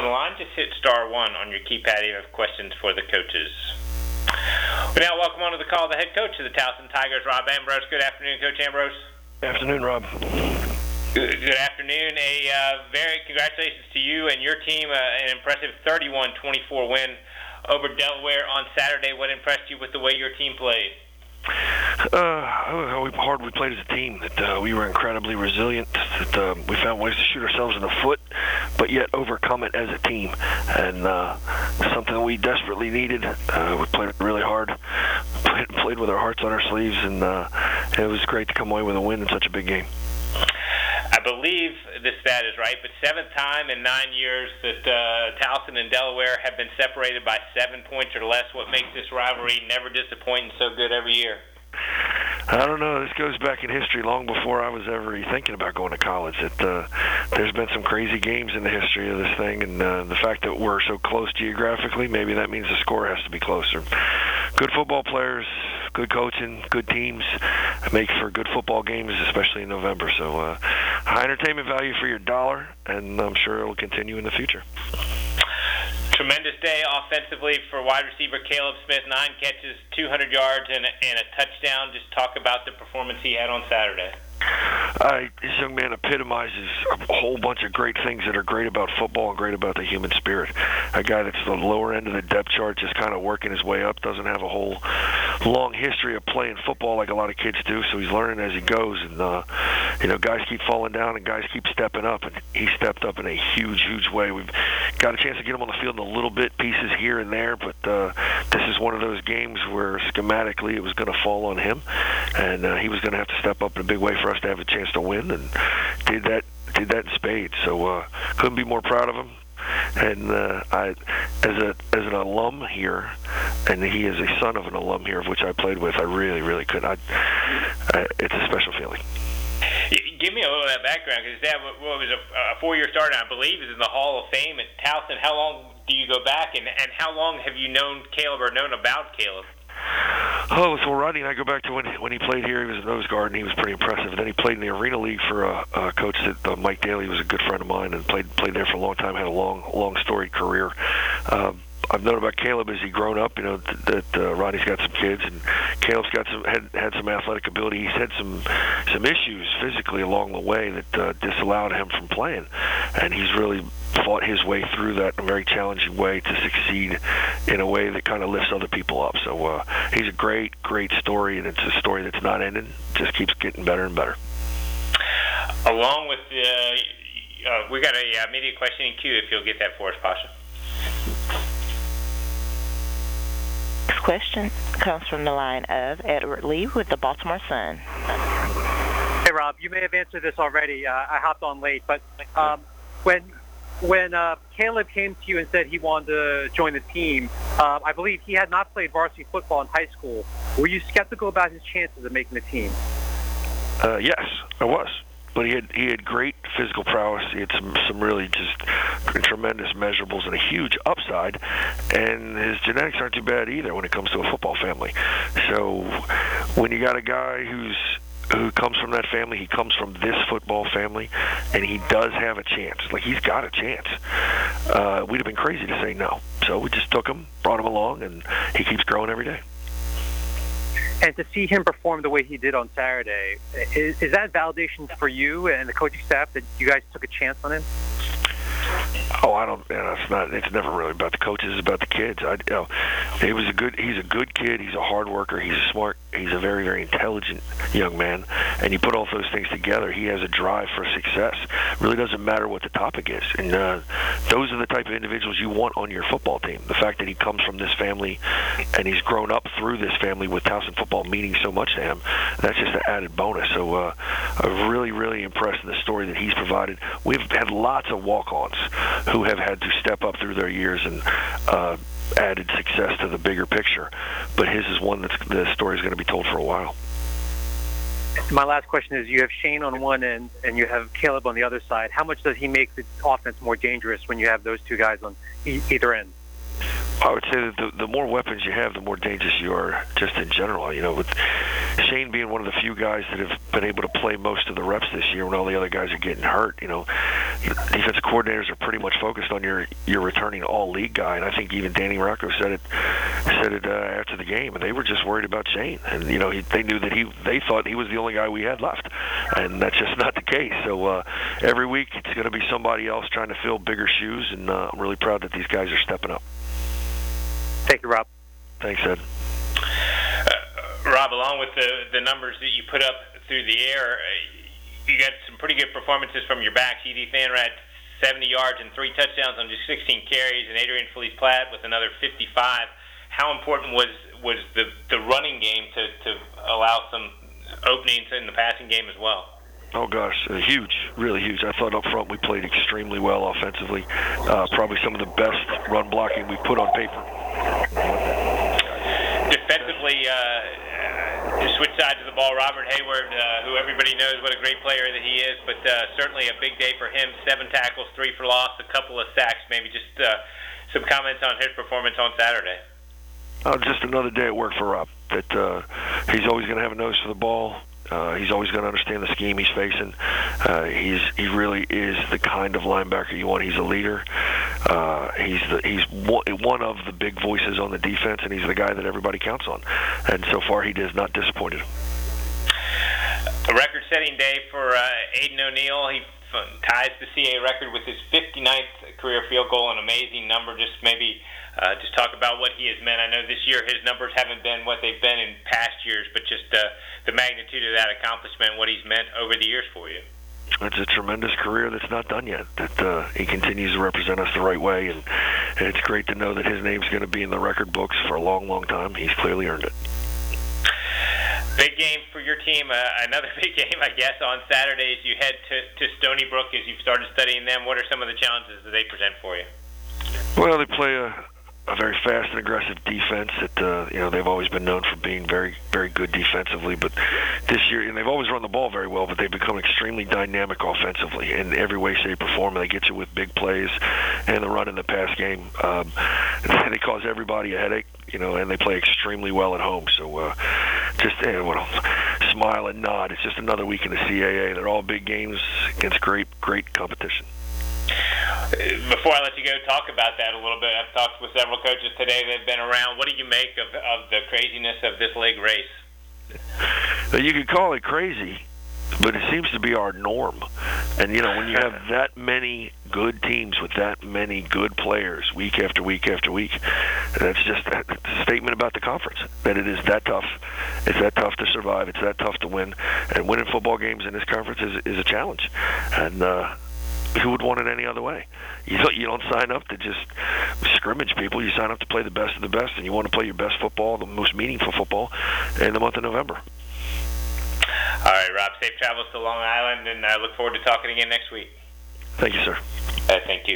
on the line, just hit *1 on your keypad if you have questions for the coaches. We now welcome onto the call the head coach of the Towson Tigers, Rob Ambrose. Good afternoon, Coach Ambrose. Good afternoon, Rob. Good afternoon. Very congratulations to you and your team. An impressive 31-24 win over Delaware on Saturday. What impressed you with the way your team played? How hard we played as a team, that we were incredibly resilient, that we found ways to shoot ourselves in the foot, but yet overcome it as a team. And something that we desperately needed. We played really hard, played with our hearts on our sleeves, and it was great to come away with a win in such a big game. I believe this stat is right, but 7th time in 9 years that Towson and Delaware have been separated by 7 points or less. What makes this rivalry never disappoint and so good every year? I don't know. This goes back in history long before I was ever thinking about going to college. There's been some crazy games in the history of this thing, and the fact that we're so close geographically, maybe that means the score has to be closer. Good football players, good coaching, good teams make for good football games, especially in November. So high entertainment value for your dollar, and I'm sure it will continue in the future. Tremendous day offensively for wide receiver Caleb Smith. 9 catches, 200 yards, and a touchdown. Just talk about the performance he had on Saturday. This young man epitomizes a whole bunch of great things that are great about football and great about the human spirit. A guy that's the lower end of the depth chart, just kind of working his way up, doesn't have a whole long history of playing football like a lot of kids do, so he's learning as he goes. And guys keep falling down and guys keep stepping up, and he stepped up in a huge way. We've got a chance to get him on the field in a little bit, pieces here and there, but this is one of those games where schematically it was going to fall on him, and he was going to have to step up in a big way for us to have a chance to win, and did that in spades. So couldn't be more proud of him. And I, as an alum here, and he is a son of an alum here, of which I played with, I really could. It's a special feeling. Give me a little of that background, because Dad was a 4-year starter, I believe, is in the Hall of Fame at Towson. How long do you go back, and how long have you known Caleb or known about Caleb? Oh, so Rodney and I go back to when he played here. He was a nose guard, and he was pretty impressive. Then he played in the Arena League for a coach that Mike Daly was a good friend of mine, and played there for a long time. Had a long storied career. I've known about Caleb as he grown up. That Rodney's got some kids, and Caleb's got had some athletic ability. He's had some issues physically along the way that disallowed him from playing, and he's really fought his way through that in a very challenging way to succeed in a way that kind of lifts other people up. So he's a great story, and it's a story that's not ending. Just keeps getting better and better. Along with we got a media question in queue, if you'll get that for us, Pasha. Next question comes from the line of Edward Lee with the Baltimore Sun. Hey, Rob, you may have answered this already. I hopped on late, but when Caleb came to you and said he wanted to join the team, I believe he had not played varsity football in high school. Were you skeptical about his chances of making the team? Yes, I was. But he had great physical prowess. He had some really just tremendous measurables and a huge upside. And his genetics aren't too bad either when it comes to a football family. So when you got a guy who comes from that family, he comes from this football family, and he does have a chance. Like, he's got a chance. We'd have been crazy to say no. So we just took him, brought him along, and he keeps growing every day. And to see him perform the way he did on Saturday, is that validation for you and the coaching staff that you guys took a chance on him? Oh, I don't. Man, it's not. It's never really about the coaches. It's about the kids. He's a good kid. He's a hard worker. He's smart. He's a very, very intelligent young man. And you put all those things together, he has a drive for success. It really doesn't matter what the topic is. And those are the type of individuals you want on your football team. The fact that he comes from this family and he's grown up through this family with Towson football meaning so much to him, that's just an added bonus. So I'm really, really impressed in the story that he's provided. We've had lots of walk-ons who have had to step up through their years and added success to the bigger picture. But his is one that's the story is going to be told for a while. My last question is, you have Shane on one end and you have Caleb on the other side. How much does he make the offense more dangerous when you have those two guys on either end? I would say that the more weapons you have, the more dangerous you are just in general. With Shane being one of the few guys that have been able to play most of the reps this year when all the other guys are getting hurt, defensive coordinators are pretty much focused on your returning all-league guy, and I think even Danny Rocco said it after the game, and they were just worried about Shane, and they knew that they thought he was the only guy we had left, and that's just not the case. So every week it's going to be somebody else trying to fill bigger shoes, and I'm really proud that these guys are stepping up. Thank you, Rob. Thanks, Ed. Rob, along with the numbers that you put up through the air, you got some pretty good performances from your backs. Edie Thanrad, 70 yards and 3 touchdowns on just 16 carries, and Adrian Felice-Platt with another 55. How important was the running game to allow some openings in the passing game as well? Oh, gosh, huge, really huge. I thought up front we played extremely well offensively. Probably some of the best run blocking we put on paper. Defensively, to switch sides of the ball, Robert Hayward, who everybody knows what a great player that he is, but certainly a big day for him. 7 tackles, 3 for loss, a couple of sacks. Maybe just some comments on his performance on Saturday. Just another day at work for Rob. That he's always going to have a nose for the ball. He's always going to understand the scheme he's facing. He really is the kind of linebacker you want. He's a leader. He's one of the big voices on the defense, and he's the guy that everybody counts on. And so far, he has not disappointed. A record-setting day for Aiden O'Neill. He ties the CA record with his 59th career field goal, an amazing number. Just maybe just talk about what he has meant. I know this year his numbers haven't been what they've been in past years, but just the magnitude of that accomplishment, what he's meant over the years for you. It's a tremendous career that's not done yet. That he continues to represent us the right way, and it's great to know that his name's going to be in the record books for a long, long time. He's clearly earned it. Big game for your team. Another big game, I guess, on Saturdays. You head to Stony Brook as you've started studying them. What are some of the challenges that they present for you? Well, they play a very fast and aggressive defense that they've always been known for being very, very good defensively. But this year, and they've always run the ball very well, but they've become extremely dynamic offensively in every way, shape, or form. And they get you with big plays and the run in the pass game. They cause everybody a headache, and they play extremely well at home. So just smile and nod. It's just another week in the CAA. They're all big games against great, great competition. Before I let you go, talk about that a little bit. I've talked with several coaches today that have been around. What do you make of the craziness of this league race? You could call it crazy, but it seems to be our norm. And, when you have that many good teams with that many good players week after week after week, that's just a statement about the conference, that it is that tough. It's that tough to survive. It's that tough to win. And winning football games in this conference is a challenge. And who would want it any other way? You don't sign up to just scrimmage people. You sign up to play the best of the best, and you want to play your best football, the most meaningful football, in the month of November. All right, Rob, safe travels to Long Island, and I look forward to talking again next week. Thank you, sir. Thank you.